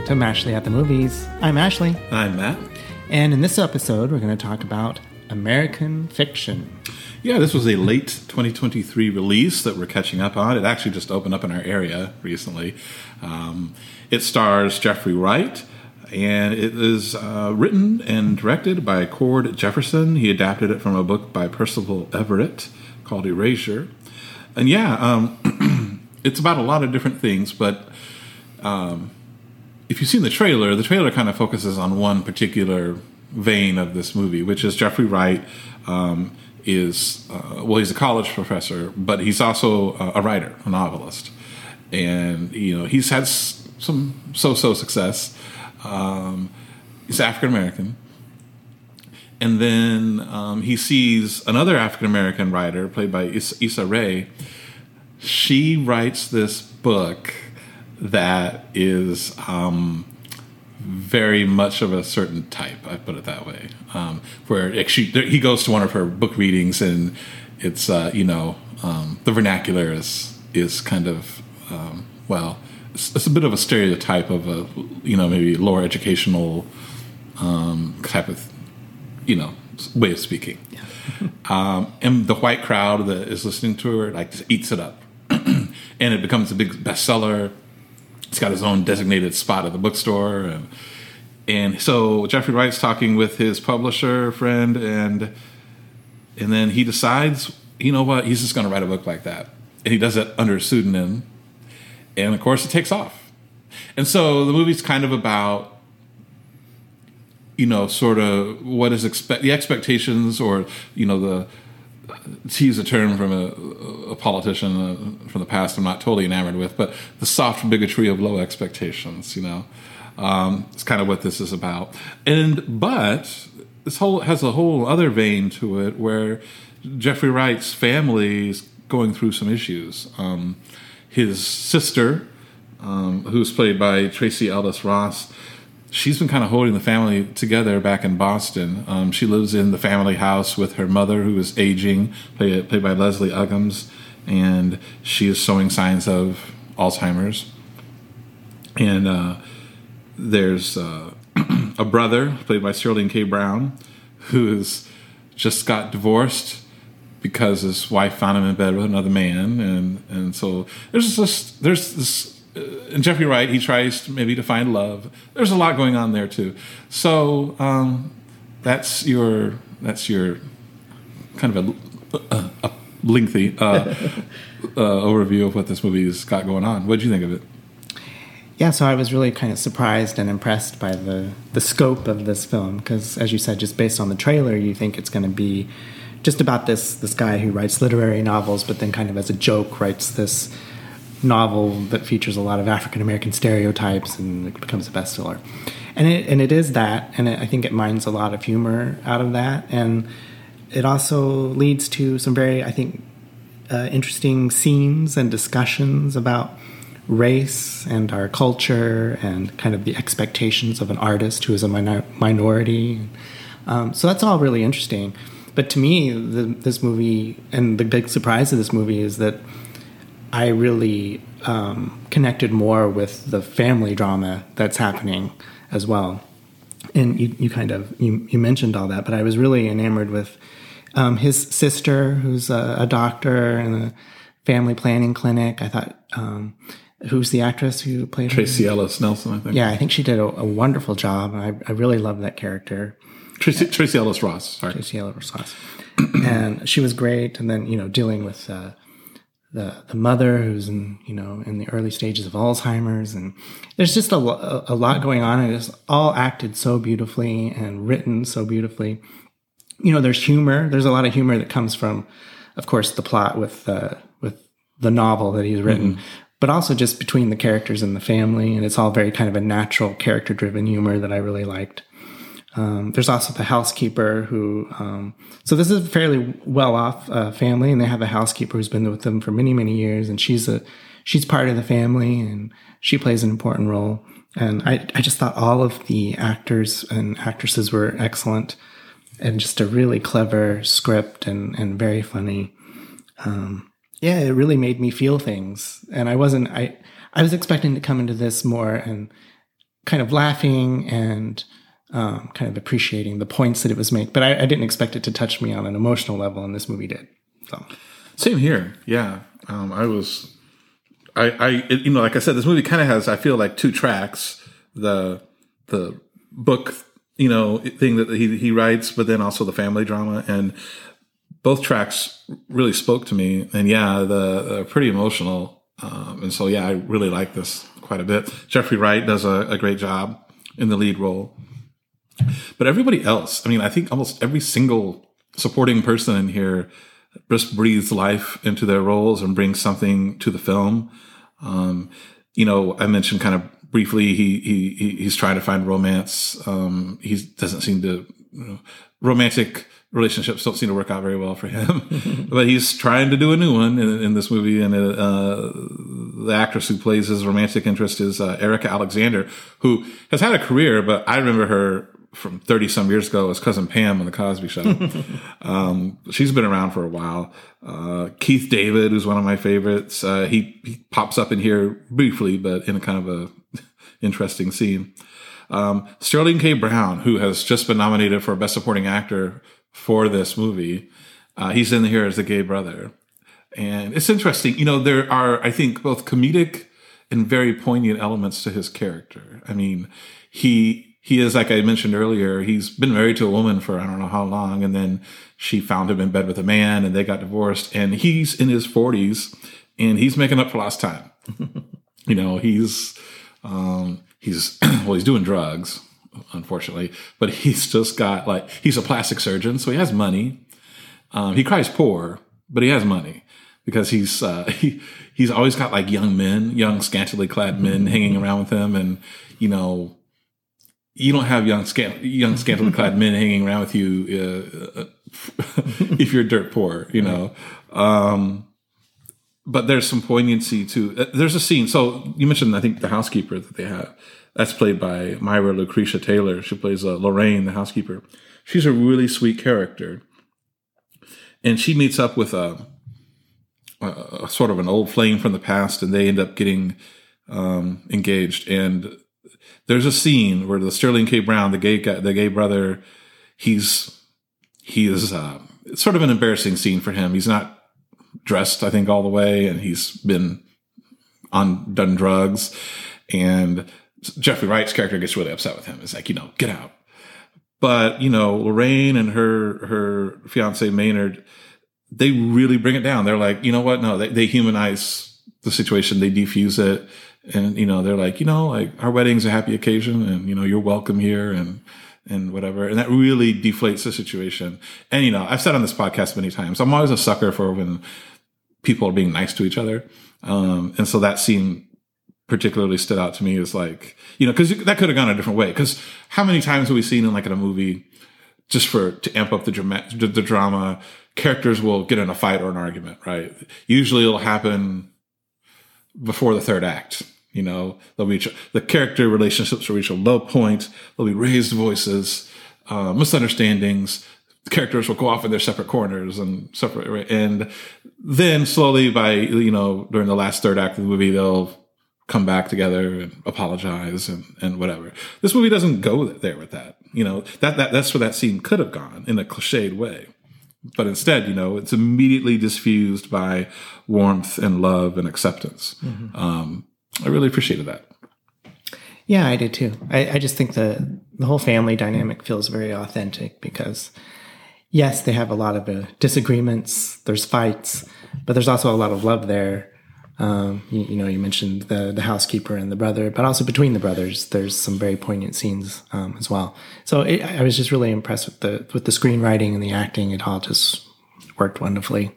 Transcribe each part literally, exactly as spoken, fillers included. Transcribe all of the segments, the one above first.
to Mashley at the Movies. I'm Ashley. I'm Matt. And in this episode, we're going to talk about American Fiction. Yeah, this was a late twenty twenty-three release that we're catching up on. It actually just opened up in our area recently. Um, it stars Jeffrey Wright, and it is uh, written and directed by Cord Jefferson. He adapted it from a book by Percival Everett called Erasure. And yeah, um, it's about a lot of different things, but um, if you've seen the trailer, the trailer kind of focuses on one particular vein of this movie, which is Jeffrey Wright um, is, uh, well, he's a college professor, but he's also a, a writer, a novelist. And, you know, he's had s- some so-so success. Um, he's African-American. And then um, he sees another African-American writer, played by Is- Issa Rae. She writes this book that is um, very much of a certain type, I put it that way, um, where she, he goes to one of her book readings, and it's, uh, you know, um, the vernacular is, is kind of, um, well, it's, it's a bit of a stereotype of a, you know, maybe lower educational um, type of, you know, way of speaking. Yeah. um, and the white crowd that is listening to her, like, just eats it up. And it becomes a big bestseller. It's got his own designated spot at the bookstore. And, and so Jeffrey Wright's talking with his publisher friend, and and then he decides, you know what, he's just going to write a book like that. And he does it under a pseudonym. And, of course, it takes off. And so the movie's kind of about, you know, sort of what is expect the expectations, or, you know, the, to use a term from a, a politician uh, from the past I'm not totally enamored with, but the soft bigotry of low expectations, you know. Um, it's kind of what this is about. And, but this whole has a whole other vein to it, where Jeffrey Wright's family is going through some issues. Um, his sister, um, who's played by Tracy Ellis Ross, she's been kind of holding the family together back in Boston. Um, she lives in the family house with her mother, who is aging, played, played by Leslie Uggams, and she is showing signs of Alzheimer's. And uh, there's uh, a brother, played by Sterling K. Brown, who's just got divorced because his wife found him in bed with another man. And, and so there's this... There's this and Jeffrey Wright, he tries to maybe to find love. There's a lot going on there too. So um, that's your that's your kind of a, a, a lengthy uh, uh, overview of what this movie's got going on. What did you think of it? Yeah, so I was really kind of surprised and impressed by the, the scope of this film, because, as you said, just based on the trailer, you think it's going to be just about this this guy who writes literary novels, but then kind of as a joke writes this novel that features a lot of African-American stereotypes, and it becomes a bestseller. And it, and it is that, and it, I think it mines a lot of humor out of that, and it also leads to some very, I think, uh, interesting scenes and discussions about race and our culture and kind of the expectations of an artist who is a minor- minority. Um, so that's all really interesting. But to me, the, this movie, and the big surprise of this movie is that I really um, connected more with the family drama that's happening as well. And you, you kind of, you, you mentioned all that, but I was really enamored with um, his sister, who's a, a doctor in a family planning clinic. I thought, um, who's the actress who played Tracy her? Ellis Nelson, I think. Yeah, I think she did a, a wonderful job, and I, I really love that character. Tracy, Tracy Ellis Ross, sorry. Tracy Ellis Ross. And she was great, and then, you know, dealing with... Uh, the the mother who's in, you know, in the early stages of Alzheimer's, and there's just a, a lot going on, and it's all acted so beautifully and written so beautifully. You know, there's humor. There's a lot of humor that comes from, of course, the plot with uh, with the novel that he's written, mm-hmm. but also just between the characters and the family, and it's all very kind of a natural character-driven humor that I really liked. Um, there's also the housekeeper who, um, so this is a fairly well-off uh, family, and they have a housekeeper who's been with them for many, many years, and she's a she's part of the family, and she plays an important role. And I, I just thought all of the actors and actresses were excellent, and just a really clever script and, and very funny. Um, yeah, it really made me feel things, and I wasn't I I was expecting to come into this more and kind of laughing and um, kind of appreciating the points that it was making. But I, I didn't expect it to touch me on an emotional level, and this movie did. So. Same here. Yeah. Um, I was, I, I, it, you know, like I said, this movie kind of has, I feel like two tracks, the, the book, you know, thing that he, he writes, but then also the family drama. And both tracks really spoke to me. And yeah, the, uh, pretty emotional. Um, and so, yeah, I really like this quite a bit. Jeffrey Wright does a, a great job in the lead role, but everybody else, I mean, I think almost every single supporting person in here just breathes life into their roles and brings something to the film. Um, you know, I mentioned kind of briefly, he, he, he's trying to find romance. Um, he doesn't seem to, you know, romantic relationships don't seem to work out very well for him, but he's trying to do a new one in, in this movie. And, uh, the actress who plays his romantic interest is, uh, Erica Alexander, who has had a career, but I remember her from thirty some years ago as Cousin Pam on the Cosby Show. um, she's been around for a while. Uh, Keith David, who's one of my favorites. Uh, he, he pops up in here briefly, but in a kind of a interesting scene. Um, Sterling K. Brown, who has just been nominated for Best Supporting Actor for this movie. Uh, he's in here as the gay brother. And it's interesting. You know, there are, I think, both comedic and very poignant elements to his character. I mean, he, He is, like I mentioned earlier, he's been married to a woman for I don't know how long, and then she found him in bed with a man, and they got divorced, and he's in his forties, and he's making up for lost time. You know, he's, um, he's, well, he's doing drugs, unfortunately, but he's just got, like, he's a plastic surgeon, so he has money. Um, he cries poor, but he has money because he's, uh, he, he's always got, like, young men, young scantily clad men hanging around with him, and, you know, you don't have young, scant, young scantily clad men hanging around with you uh, if you're dirt poor, you know. Um, but there's some poignancy to. Uh, there's a scene. So you mentioned, I think, the housekeeper that they have. That's played by Myra Lucretia Taylor. She plays uh, Lorraine, the housekeeper. She's a really sweet character, and she meets up with a, a, a sort of an old flame from the past, and they end up getting um, engaged. And there's a scene where the Sterling K. Brown, the gay guy, the gay brother, he's he is uh, it's sort of an embarrassing scene for him. He's not dressed, I think, all the way, and he's been on done drugs. And Jeffrey Wright's character gets really upset with him. It's like, you know, get out. But you know, Lorraine and her her fiance Maynard, they really bring it down. They're like, you know what? No, they, they humanize the situation. They defuse it. And, you know, they're like, you know, like our wedding's a happy occasion and, you know, you're welcome here and, and whatever. And that really deflates the situation. And, you know, I've said on this podcast many times, I'm always a sucker for when people are being nice to each other. Um, and so that scene particularly stood out to me as like, you know, cause that could have gone a different way. Cause how many times have we seen in like in a movie just for, to amp up the drama, the, the drama, characters will get in a fight or an argument, right? Usually it'll happen before the third act. You know, they'll reach the character relationships will reach a low point. There'll be raised voices, uh, misunderstandings. The characters will go off in their separate corners and separate. And then slowly, by you know, during the last third act of the movie, they'll come back together and apologize and, and whatever. This movie doesn't go there with that. You know, that that that's where that scene could have gone in a cliched way. But instead, you know, it's immediately diffused by warmth and love and acceptance. Mm-hmm. Um, I really appreciated that. Yeah, I did too. I, I just think the the whole family dynamic feels very authentic because, yes, they have a lot of uh, disagreements. There's fights, but there's also a lot of love there. Um, you, you know, you mentioned the the housekeeper and the brother, but also between the brothers, there's some very poignant scenes um, as well. So it, I was just really impressed with the with the screenwriting and the acting. It all just worked wonderfully.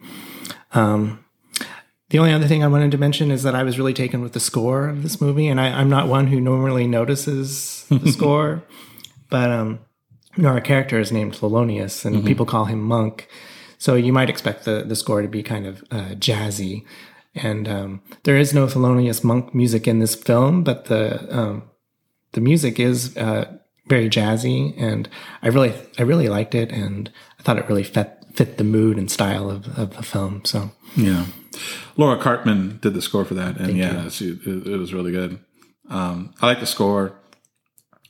Um, The only other thing I wanted to mention is that I was really taken with the score of this movie, and I, I'm not one who normally notices the score, but um, you know, our character is named Thelonious, and mm-hmm. people call him Monk, so you might expect the, the score to be kind of uh, jazzy, and um, there is no Thelonious Monk music in this film, but the um, the music is uh, very jazzy, and I really I really liked it, and I thought it really fit fit the mood and style of, of the film. So yeah. Laura Cartman did the score for that, and Thank yeah, it, it, it was really good. Um, I like the score.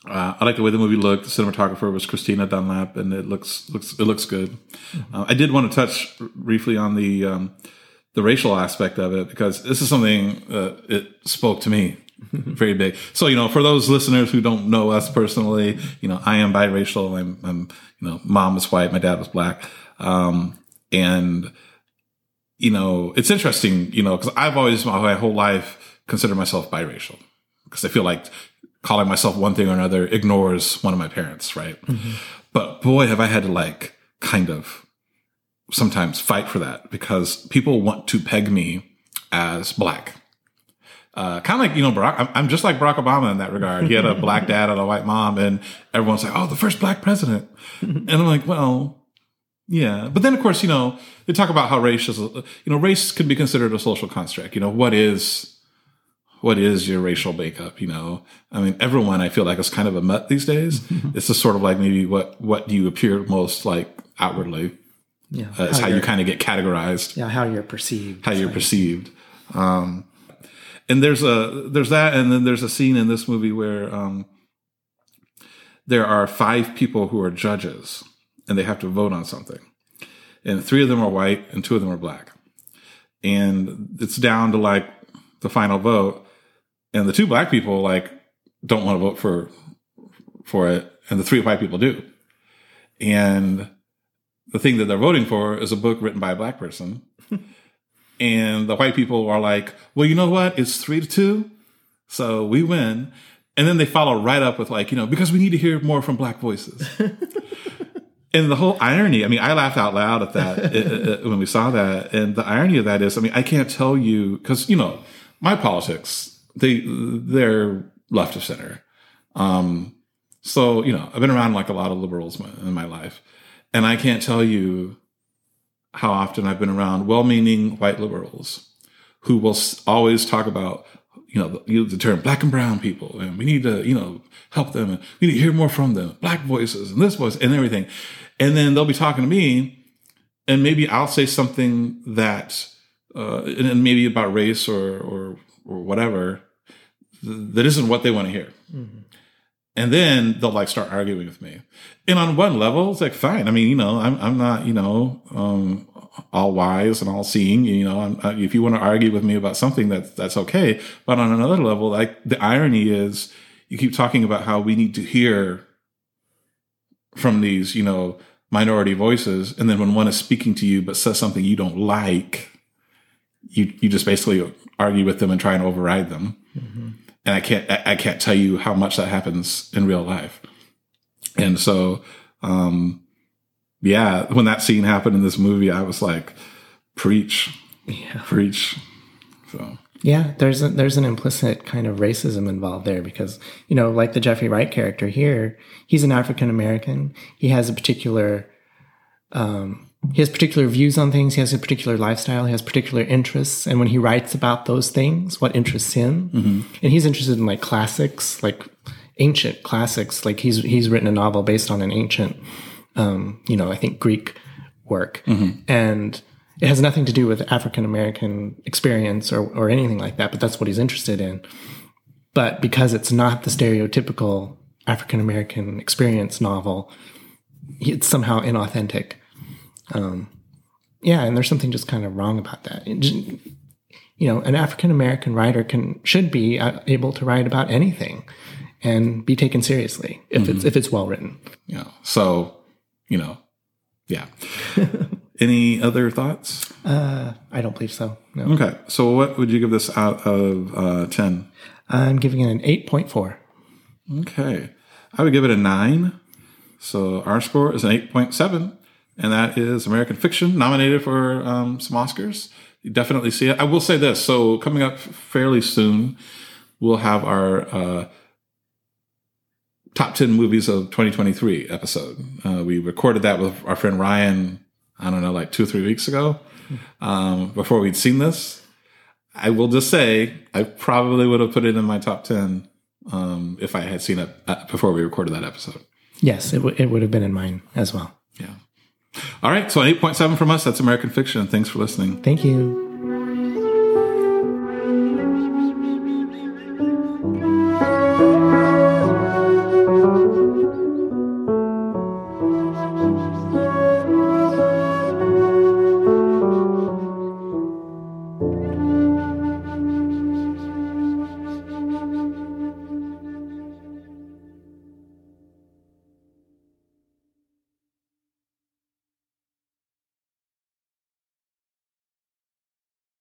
Uh, I like the way the movie looked. The cinematographer was Christina Dunlap, and it looks looks it looks good. Mm-hmm. Uh, I did want to touch briefly on the um, the racial aspect of it, because this is something uh, it spoke to me very big. So, you know, for those listeners who don't know us personally, you know, I am biracial. I'm, I'm you know, mom was white, my dad was black, um, and you know, it's interesting, you know, because I've always my, my whole life considered myself biracial, because I feel like calling myself one thing or another ignores one of my parents, right? Mm-hmm. But boy, have I had to like kind of sometimes fight for that, because people want to peg me as black. Uh, kind of like, you know, Barack, I'm, I'm just like Barack Obama in that regard. He had a black dad and a white mom, and everyone's like, oh, the first black president. And I'm like, well, yeah. But then, of course, you know, they talk about how race is, you know, race can be considered a social construct. You know, what is... What is your racial makeup? You know, I mean, everyone I feel like is kind of a mutt these days. Mm-hmm. It's just sort of like maybe what, what do you appear most like outwardly? Yeah. Uh, it's how, how you kind of get categorized. Yeah. How you're perceived. How you're like. perceived. Um, and there's a, there's that. And then there's a scene in this movie where, um, there are five people who are judges, and they have to vote on something. And three of them are white and two of them are black. And it's down to like the final vote. And the two black people like don't want to vote for for it, and the three white people do. And the thing that they're voting for is a book written by a black person. And the white people are like, well, you know what? It's three to two, so we win. And then they follow right up with like, you know, because we need to hear more from black voices. And the whole irony, I mean, I laughed out loud at that it, it, when we saw that. And the irony of that is, I mean, I can't tell you, because, you know, my politics, They, they're left of center. Um, so, you know, I've been around like a lot of liberals in my life, and I can't tell you how often I've been around well-meaning white liberals who will always talk about, you know, the, the term black and brown people, and we need to, you know, help them, and we need to hear more from them, black voices and this voice and everything. And then they'll be talking to me, and maybe I'll say something that, uh, and maybe about race or, or, or whatever, that isn't what they want to hear. Mm-hmm. And then they'll like start arguing with me. And on one level, it's like, fine. I mean, you know, I'm, I'm not, you know, um, all wise and all seeing, you know, I'm, uh, if you want to argue with me about something, that's, that's okay. But on another level, like the irony is you keep talking about how we need to hear from these, you know, minority voices. And then when one is speaking to you, but says something you don't like, you, you just basically argue with them and try and override them. Mm-hmm. And I can't, I can't tell you how much that happens in real life. And so, um, yeah, when that scene happened in this movie, I was like, preach, yeah. preach. So, yeah, there's a, there's an implicit kind of racism involved there, because, you know, like the Jeffrey Wright character here, he's an African American. He has a particular, um, he has particular views on things. He has a particular lifestyle. He has particular interests. And when he writes about those things, what interests him, mm-hmm. and he's interested in like classics, like ancient classics. Like he's, he's written a novel based on an ancient, um, you know, I think Greek work. Mm-hmm. And it has nothing to do with African-American experience or, or anything like that, but that's what he's interested in. But because it's not the stereotypical African-American experience novel, it's somehow inauthentic. Um, yeah, and there's something just kind of wrong about that. It just, you know, an African-American writer can, should be able to write about anything and be taken seriously if mm-hmm. it's, if it's well written. Yeah. So, you know, yeah. Any other thoughts? Uh, I don't believe so. No. Okay. So what would you give this out of, uh, ten? I'm giving it an eight point four. Okay. I would give it a nine. So our score is an eight point seven. And that is American Fiction, nominated for um, some Oscars. You definitely see it. I will say this. So coming up fairly soon, we'll have our uh, top ten movies of twenty twenty-three episode. Uh, we recorded that with our friend Ryan, I don't know, like two or three weeks ago, um, before we'd seen this. I will just say I probably would have put it in my top ten um, if I had seen it before we recorded that episode. Yes, it, w- it would have been in mine as well. Yeah. All right, so an eight point seven from us. That's American Fiction. Thanks for listening. Thank you.